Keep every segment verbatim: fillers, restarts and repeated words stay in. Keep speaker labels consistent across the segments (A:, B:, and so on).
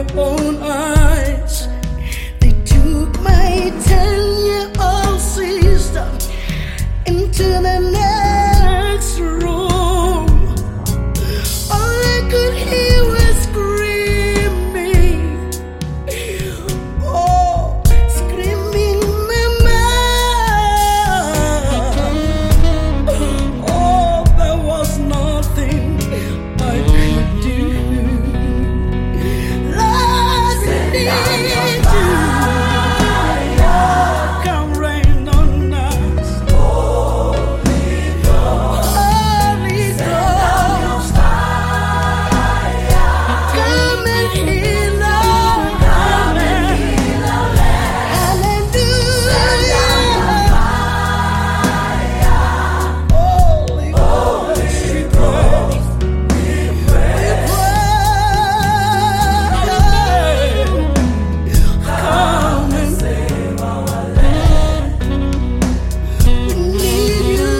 A: own eyes. They took my ten-year-old sister into the next room. All I could hear was screaming. Oh, screaming, Mama. Oh, there was nothing I could do. Lord, we need you. Come rain on us. Holy Ghost. Come and heal us. Hallelujah. Holy Ghost, we pray. We pray. Come and save our land. We need you,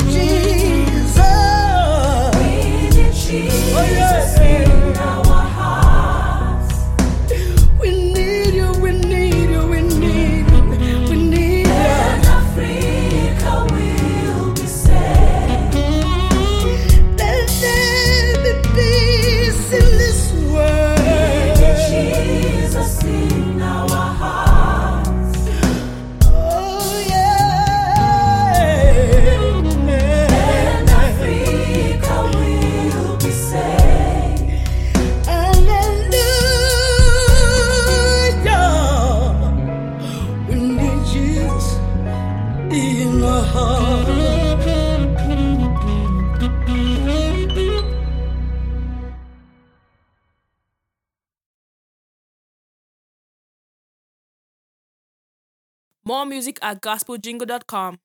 A: Jesus. We need Jesus in our hearts. We need you, we need you, we need you, we need you. And Africa will be saved. Let there be peace in this world. Jesus in our hearts. Oh yeah. And Africa will be saved. Hallelujah. We need Jesus in our heart.
B: More music at gospel jingle dot com.